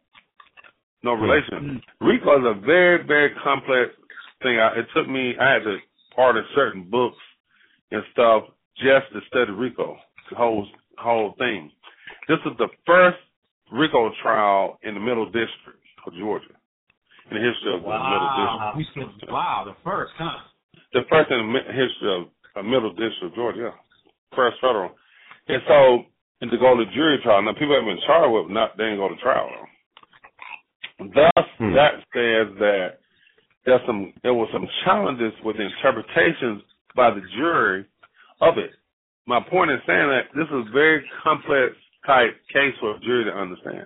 No relation. RICO is a very, very complex thing. I, it took me, I had to part of certain books and stuff just to study RICO, the whole whole thing. This is the first RICO trial in the Middle District of Georgia in the history of wow. the Middle District. Wow, the first, huh? The first in the history of the Middle District of Georgia, yeah. First federal. And so, and to go to jury trial, now people have been charged with not, they didn't go to trial. Thus, hmm. that says that There's some, there were some challenges with the interpretations by the jury of it. My point is saying that this is a very complex type case for a jury to understand.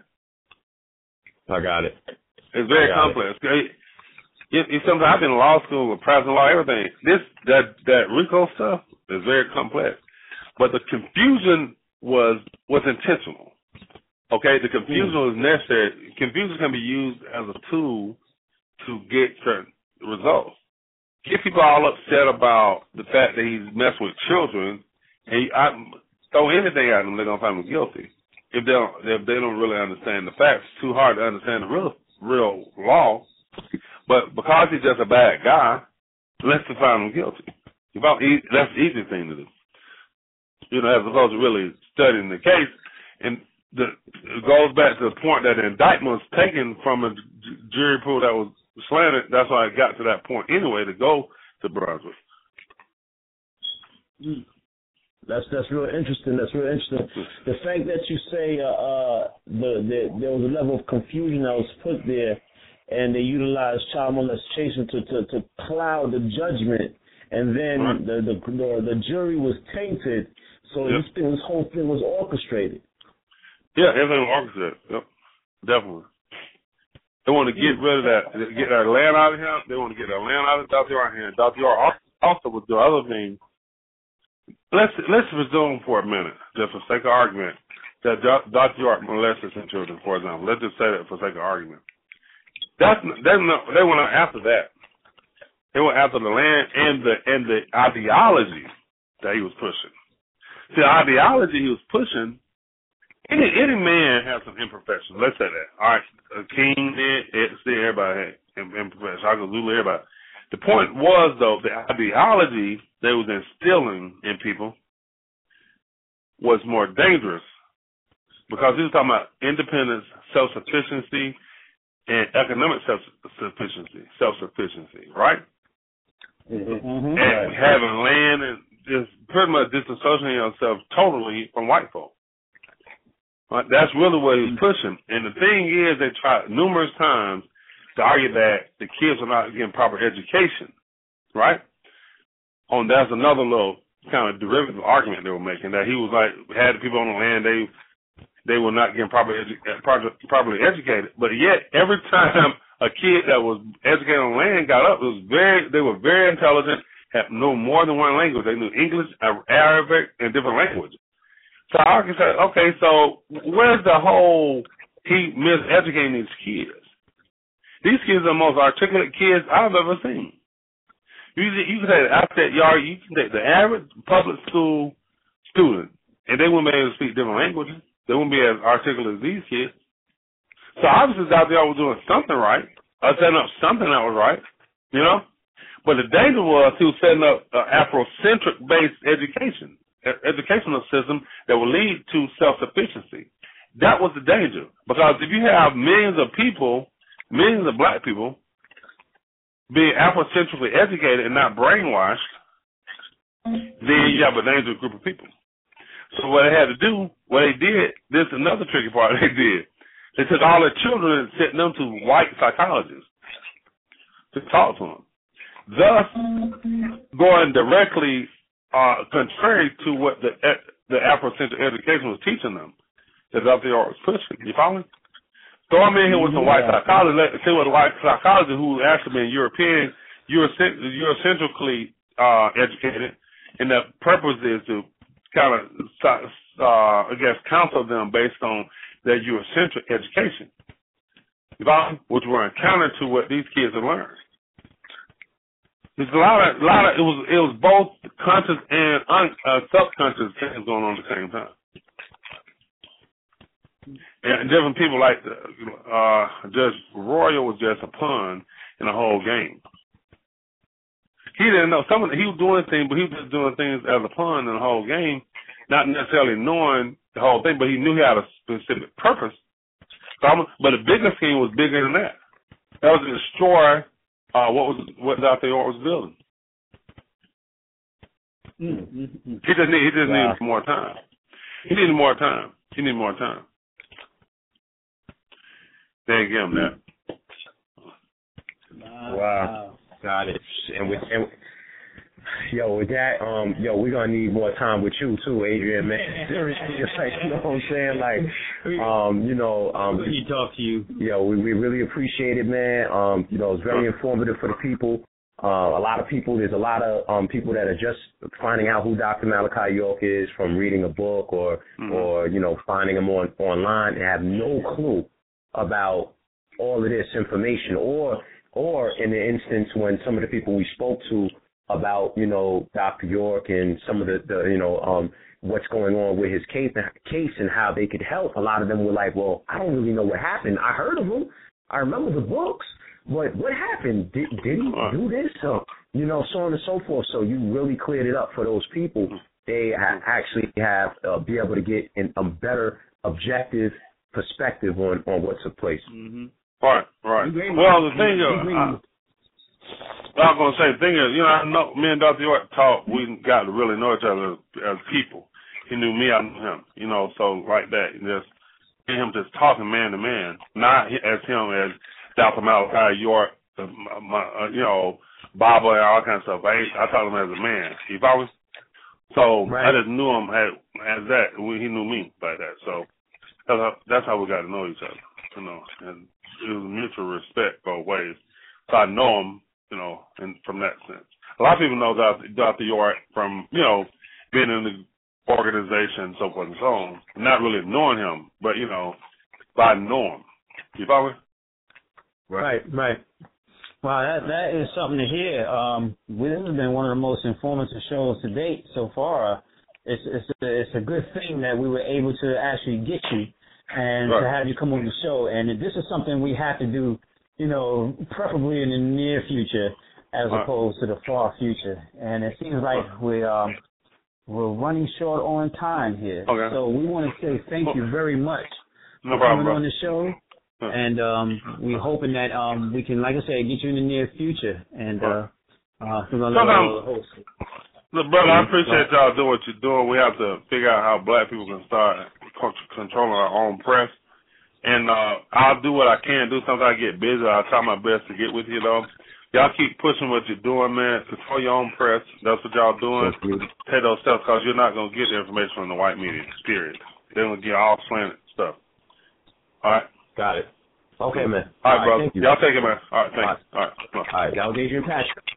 I got it. It's very complex. It. It, it, sometimes I've been in law school with private law, everything. This that that RICO stuff is very complex, but the confusion was was intentional. Okay, the confusion mm. was necessary. Confusion can be used as a tool to get certain results. Get people all upset about the fact that he's messing with children, and he, I, throw anything at them, they're gonna find him guilty. If they don't, if they don't really understand the facts, it's too hard to understand the real, real law. But because he's just a bad guy, let's find him guilty. About, that's the easy thing to do. You know, as opposed to really studying the case, and the, it goes back to the point that the indictment was taken from a jury pool that was slanted. That's why it got to that point anyway to go to Brunswick. That's that's real interesting. That's real interesting. The fact that you say uh, uh, the, the there was a level of confusion that was put there, and they utilized child molestation to, to, to cloud the judgment, and then right. the, the the the jury was tainted. So yep. this thing, this whole thing was orchestrated. Yeah, everything was orchestrated. Yep, definitely. They want to get rid of that, get our land out of here. They want to get our land out of Doctor York here. Doctor York also would do other things. Let's let's presume for a minute, just for sake of argument, that Doctor York molested some children, for example. Let's just say that for sake of argument. That's they they went after that. They went after the land and the and the ideology that he was pushing. See, the ideology he was pushing. Any any man has some imperfections. Let's say that. All right, a king did it. See, everybody had imperfections. I could Zulu everybody. The point was though, the ideology they was instilling in people was more dangerous because he was talking about independence, self-sufficiency, and economic self-sufficiency, self-sufficiency, right? Mm-hmm. And having land and just pretty much disassociating yourself totally from white folk. Right? That's really what he's pushing. And the thing is, they tried numerous times to argue that the kids are not getting proper education, right? On that's another little kind of derivative argument they were making, that he was like, had the people on the land, they they were not getting proper edu- properly educated. But yet, every time a kid that was educated on land got up, it was very they were very intelligent, had know more than one language. They knew English, Arabic, and different languages. So I can say, okay, so where's the whole he miseducating these kids? These kids are the most articulate kids I've ever seen. You you can take out that yard, you can take the average public school student, and they wouldn't be able to speak different languages. They wouldn't be as articulate as these kids. So obviously out there was doing something right, or setting up something that was right, you know? But the danger was he was setting up an Afrocentric-based education, educational system that would lead to self-sufficiency. That was the danger. Because if you have millions of people, millions of black people, being Afrocentrically educated and not brainwashed, then you have a dangerous group of people. So what they had to do, what they did, this is another tricky part they did. They took all their children and sent them to white psychologists to talk to them, thus going directly uh, contrary to what the the Afrocentric education was teaching them, that Doctor York was pushing. You follow me? So I'm in here with some white psychologists. Let's see what the white psychologists who actually been European, Eurocent- Eurocentrically uh, educated, and the purpose is to kind of, uh, I guess, counsel them based on their Eurocentric education, you know, which were counter to what these kids have learned. There's a lot of, a lot of it was it was both conscious and un, uh, subconscious things going on at the same time. And different people like uh, Judge Royal was just a pawn in the whole game. He didn't know some of the, he was doing things, but he was just doing things as a pawn in the whole game, not necessarily knowing the whole thing. But he knew he had a specific purpose. So I'm, but the bigger scheme was bigger than that. That was to destroy uh, what was what Doctor York was building. Mm-hmm. He just need, he just wow. needed more time. He needed more time. He needed more time. They didn't give him that. Wow. wow. Got it. And with and yo, with that, um, yo, we're gonna need more time with you too, Adrian, man. Seriously, like, you know what I'm saying? Like, um, you know, um, we need to talk to you. Yo, we, we really appreciate it, man. Um, you know, it's very informative for the people. Uh, a lot of people, there's a lot of um people that are just finding out who Doctor Malachi York is from reading a book or mm-hmm. or you know finding him on online and have no clue about all of this information, or or in the instance when some of the people we spoke to about, you know, Doctor York and some of the, the you know, um, what's going on with his case, case and how they could help, a lot of them were like, well, I don't really know what happened. I heard of him. I remember the books. But what happened? Did, did he do this? So, you know, so on and so forth. So you really cleared it up for those people. They ha- actually have uh, be able to get in a better objective perspective on, on what took place. Mm-hmm. Right, right. Well, the thing is, I, I was going to say, the thing is, you know, I know me and Doctor York talked, we got to really know each other as people. He knew me, I knew him, you know, so like that, just him just talking man to man, not as him as Doctor Malachi York, uh, my, uh, you know, Baba and all kinds of stuff. I, I talked to him as a man. You follow me? So right. I just knew him as, as that. He knew me by that. So that's how, that's how we got to know each other, you know, and it was mutual respect both ways. So I know him, you know, and from that sense. A lot of people know Doctor York from, you know, being in the organization, so forth and so on, not really knowing him, but, you know, but I know him. You follow me? Right, right. Wow, that that is something to hear. Um, this has been one of the most informative shows to date so far. It's it's a, it's a good thing that we were able to actually get you and right. to have you come on the show. And this is something we have to do, you know, preferably in the near future as right. opposed to the far future. And it seems like right. we um we're running short on time here. Okay. So we want to say thank you very much no for problem, coming bro. on the show. and um, we're hoping that um, we can, like I said, get you in the near future. And uh, uh, we're gonna let all the hosts. Look, brother, I appreciate y'all doing what you're doing. We have to figure out how black people can start controlling our own press. And uh, I'll do what I can do. Sometimes I get busy. I'll try my best to get with you, though. Y'all keep pushing what you're doing, man. Control your own press. That's what y'all doing. Take those steps because you're not going to get the information from the white media, period. They're going to get all slanted stuff. All right? Got it. Okay, man. All, all right, brother. Y'all take it, man. All right, thanks. All right. All right. All right. That was Adrian Patrick.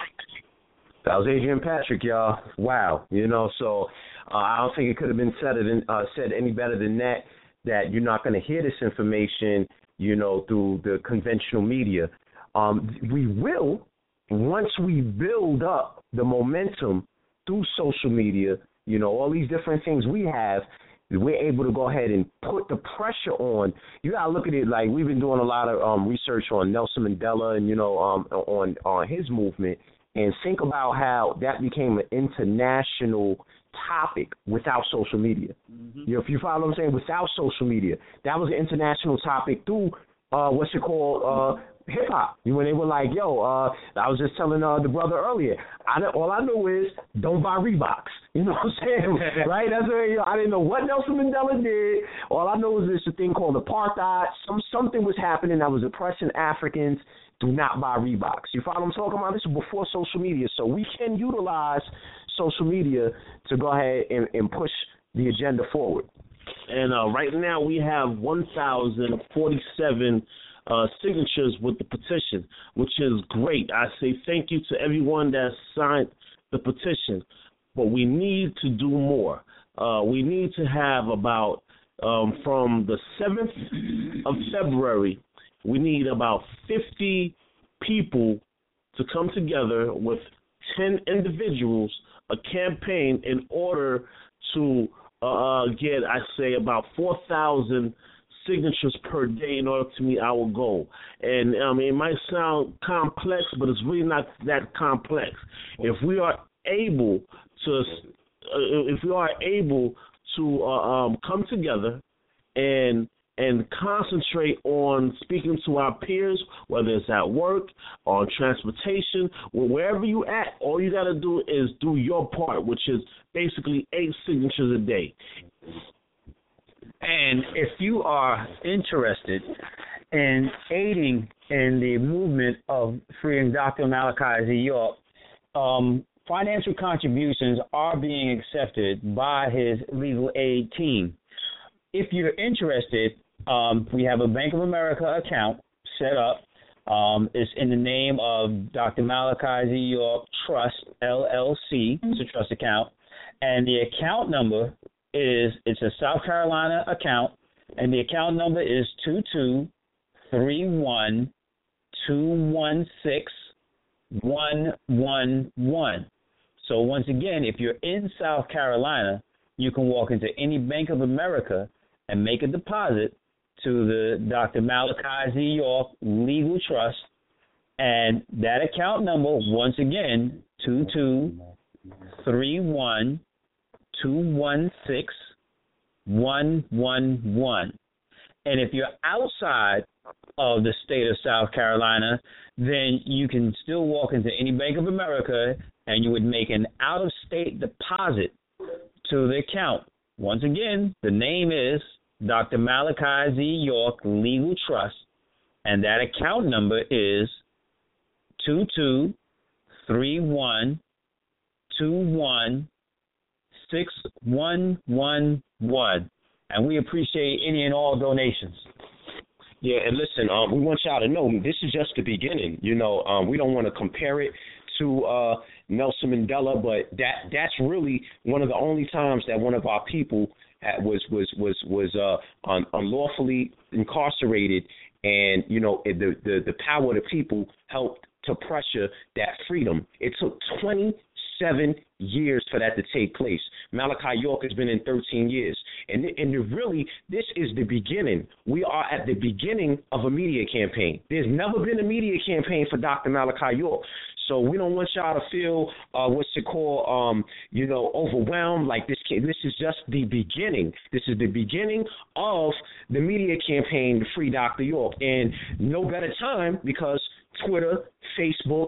That was Adrian Patrick, y'all. Wow. You know, so uh, I don't think it could have been said, it, uh, said any better than that, that you're not going to hear this information, you know, through the conventional media. Um, we will, once we build up the momentum through social media, you know, all these different things we have, we're able to go ahead and put the pressure on. You got to look at it like we've been doing a lot of um, research on Nelson Mandela and, you know, um, on, on his movement, and think about how that became an international topic without social media. Mm-hmm. You know, if you follow what I'm saying, without social media, that was an international topic through, uh, what's it called, uh, hip-hop. When they were like, yo, uh, I was just telling uh, the brother earlier, I all I know is don't buy Reeboks. You know what I'm saying? Right? That's what, you know, I didn't know what Nelson Mandela did. All I know is there's a thing called apartheid. Some Something was happening that was oppressing Africans. Do not buy Reeboks. You follow what I'm talking about? This is before social media. So we can utilize social media to go ahead and, and push the agenda forward. And uh, right now we have one thousand forty-seven uh, signatures with the petition, which is great. I say thank you to everyone that signed the petition. But we need to do more. Uh, we need to have about, um, from the seventh of February, we need about fifty people to come together with ten individuals, a campaign in order to uh, get, I say, about four thousand signatures per day in order to meet our goal. And I mean, it might sound complex, but it's really not that complex. If we are able to, uh, if we are able to uh, um, come together and and concentrate on speaking to our peers, whether it's at work, on transportation, wherever you at, all you got to do is do your part, which is basically eight signatures a day. And if you are interested in aiding in the movement of freeing Doctor Malachi Z. York, um, financial contributions are being accepted by his legal aid team. If you're interested, um, we have a Bank of America account set up. Um, it's in the name of Doctor Malachi Z. York Trust, L L C. It's a trust account. And the account number is, it's a South Carolina account, and the account number is two two three one two one six one one one. So once again, if you're in South Carolina, you can walk into any Bank of America and make a deposit to the Doctor Malachi Z. York Legal Trust, and that account number, once again, two two three one two one six one one one. And if you're outside of the state of South Carolina, then you can still walk into any Bank of America and you would make an out-of-state deposit to the account. Once again, the name is Doctor Malachi Z. York Legal Trust, and that account number is two two three one two one six one one one. And we appreciate any and all donations. Yeah, and listen, um, we want y'all to know this is just the beginning. You know, um, we don't want to compare it to uh, Nelson Mandela, but that that's really one of the only times that one of our people had, was was was was uh, un- unlawfully incarcerated, and you know it, the, the the power of the people helped to pressure that freedom. It took twenty-seven years for that to take place. Malachi York has been in thirteen years. And, and really, this is the beginning. We are at the beginning of a media campaign. There's never been a media campaign for Doctor Malachi York. So we don't want y'all to feel uh, what's it called, um, you know, overwhelmed. Like this, this is just the beginning. This is the beginning of the media campaign to free Doctor York, and no better time because Twitter, Facebook,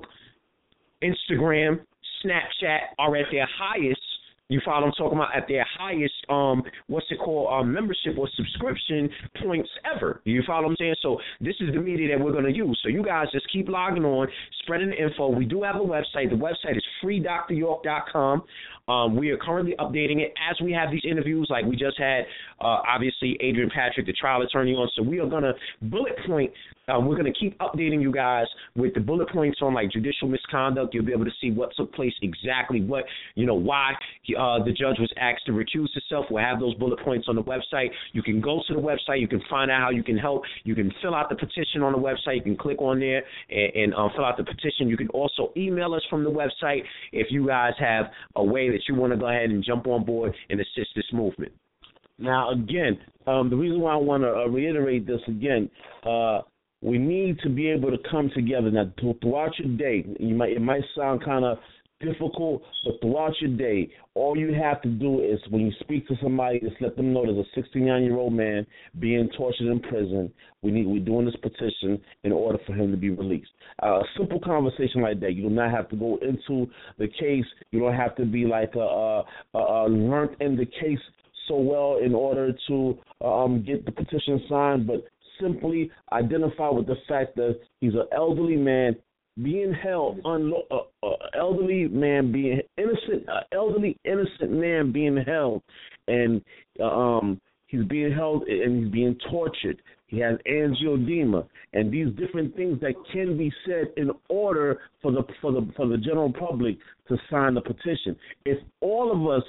Instagram, Snapchat are at their highest. You follow what I'm talking about? At their highest, um, what's it called, um, membership or subscription points ever. You follow what I'm saying? So this is the media that we're going to use. So you guys just keep logging on, spreading the info. We do have a website. The website is free dr york dot com. Um, we are currently updating it as we have these interviews. Like we just had, uh, obviously, Adrian Patrick, the trial attorney, on. So we are going to bullet point. Uh, we're going to keep updating you guys with the bullet points on like judicial misconduct. You'll be able to see what took place exactly, what, you know, why uh, the judge was asked to recuse himself. We'll have those bullet points on the website. You can go to the website. You can find out how you can help. You can fill out the petition on the website. You can click on there and, and um, fill out the petition. You can also email us from the website if you guys have a way that you want to go ahead and jump on board and assist this movement. Now, again, um, the reason why I want to uh, reiterate this again, uh, we need to be able to come together. Now, throughout your day, you might it might sound kind of difficult, but throughout your day, all you have to do is when you speak to somebody, just let them know there's a sixty-nine-year-old man being tortured in prison. We need we're doing this petition in order for him to be released. Uh, a simple conversation like that. You do not have to go into the case. You don't have to be like a, a, a, a learned in the case so well in order to um, get the petition signed, but simply identify with the fact that he's an elderly man being held, unlo- uh, uh, elderly man being innocent, uh, elderly innocent man being held, and uh, um, he's being held and he's being tortured. He has angioedema, and these different things that can be said in order for the for the for the general public to sign the petition. If all of us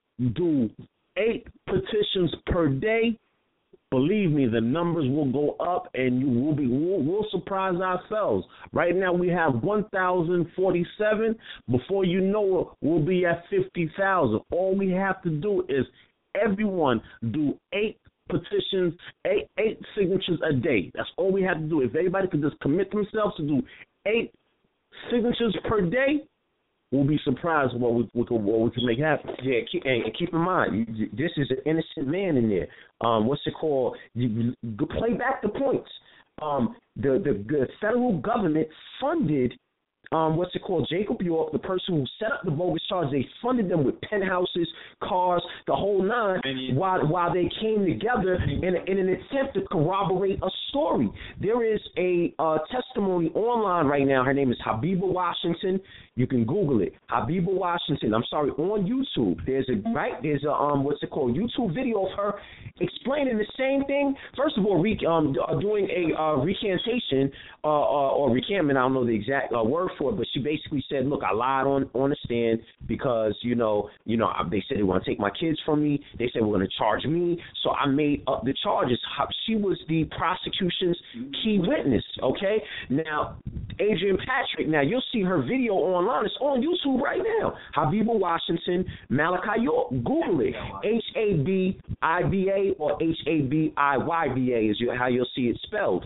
do eight petitions per day, believe me, the numbers will go up, and you will be we'll, we'll surprise ourselves. Right now, we have one thousand forty-seven. Before you know it, we'll be at fifty thousand. All we have to do is everyone do eight petitions, eight eight signatures a day. That's all we have to do. If everybody could just commit themselves to do eight signatures per day, we'll be surprised what we, what we can make happen. Yeah, keep, and keep in mind, you, this is an innocent man in there. Um, what's it called? You, you play back the points. Um, the, the the federal government funded, um, what's it called? Jacob York, the person who set up the bogus charge. They funded them with penthouses, cars, the whole nine, while while they came together in, a, in an attempt to corroborate a story. There is a uh, testimony online right now. Her name is Habiba Washington. You can Google it, Habiba Washington. I'm sorry, on YouTube. There's a right. There's a um, what's it called? YouTube video of her explaining the same thing. First of all, re, um, doing a uh, recantation uh, uh, or recantment. I don't know the exact uh, word for it, but she basically said, "Look, I lied on on the stand because you know, you know, they said they want to take my kids from me. They said we're going to charge me, so I made up the charges." She was the prosecution's key witness. Okay, now Adrian Patrick. Now you'll see her video online. It's on YouTube right now. Habiba Washington, Malachi York. Google it. H A B I B A or H A B I Y B A is how you'll see it spelled.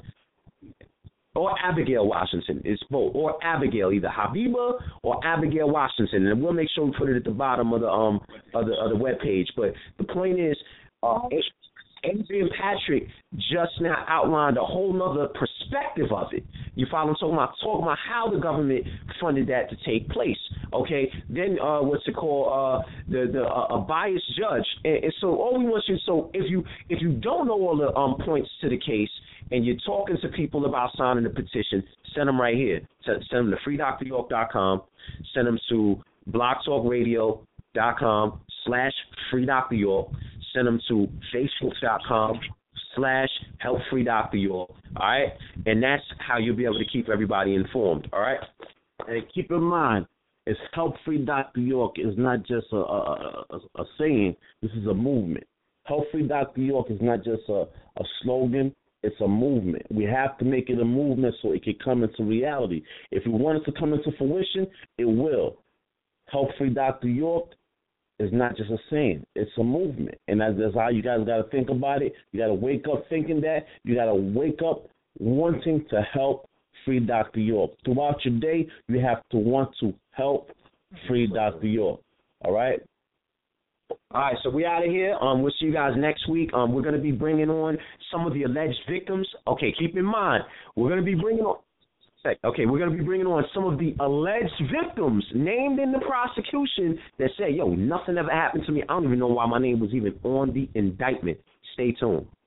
Or Abigail Washington. It's both. Or Abigail, either Habiba or Abigail Washington. And we'll make sure we put it at the bottom of the um of the of the webpage. But the point is, uh, Adrian Patrick just now outlined a whole nother perspective of it. You follow what I'm talking about? Talking about how the government funded that to take place. Okay, then uh, what's it called? Uh, the the uh, a biased judge. And, and so all we want you. So if you if you don't know all the um points to the case, and you're talking to people about signing the petition, send them right here. Send them to free dr york dot com. Send them to blog talk radio dot com slash free dr york. Send them to facebook dot com slash help free Doctor York. All right? And that's how you'll be able to keep everybody informed. All right? And keep in mind, it's Help Free Doctor York is not just a, a, a, a saying. This is a movement. Help Free Doctor York is not just a, a slogan. It's a movement. We have to make it a movement so it can come into reality. If we want it to come into fruition, it will. Help Free Doctor York is not just a saying. It's a movement. And that's, that's how you guys got to think about it. You got to wake up thinking that. You got to wake up wanting to help free Doctor York. Throughout your day, you have to want to help free Doctor York. All right? All right, so we out of here. Um, we'll see you guys next week. Um, we're going to be bringing on some of the alleged victims. Okay, keep in mind, we're going to be bringing on Okay, we're going to be bringing on some of the alleged victims named in the prosecution that say, yo, nothing ever happened to me. I don't even know why my name was even on the indictment. Stay tuned.